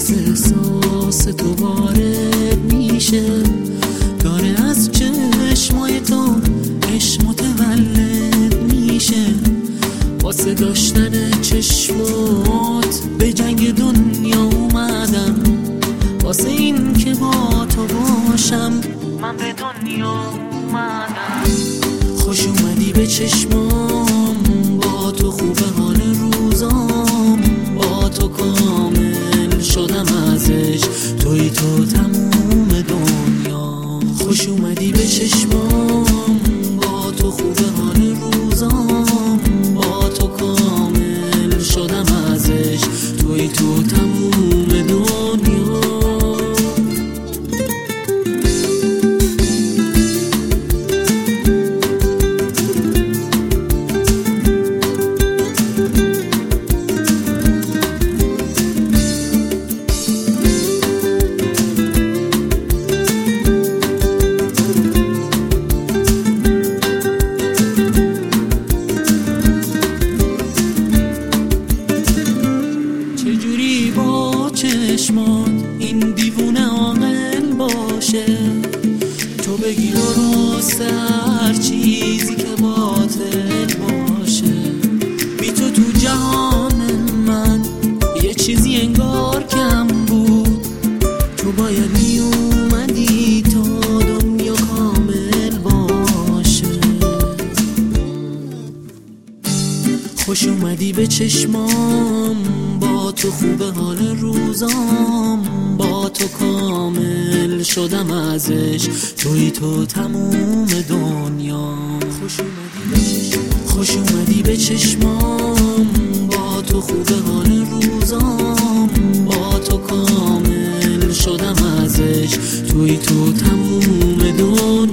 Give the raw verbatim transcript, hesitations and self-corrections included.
باز احساس تو وارد میشه، داره از چشمای تو عشق متولد میشه. واسه داشتن چشمات به جنگ دنیا اومدم، واسه این که با تو باشم من به دنیا اومدم. خوش اومدی به چشمام، با تو خوبه حال روزام، با تو کامل شدم ازش، توی تو تموم دنیا. خوش اومدی به چشمام، با تو خوبه حال روزام، با تو کامل شدم ازش، توی تو تموم دنیا. چجوری با چشمات این دیوونه عاقل باشه، تو بگی درست هر چیزی که باطل باشه. بی تو تو جهان من یه چیزی انگار کم بود، تو باید می اومدی تا دنیا کامل باشه. خوش اومدی به چشمام، با تو خوبه حال روزام، با تو کامل شدم ازش، توی تو تموم دنیا. خوش اومدی به چشمام، خوش اومدی به چشمام، با تو خوبه حال روزام، با تو کامل شدم ازش، توی تو تموم دنیا.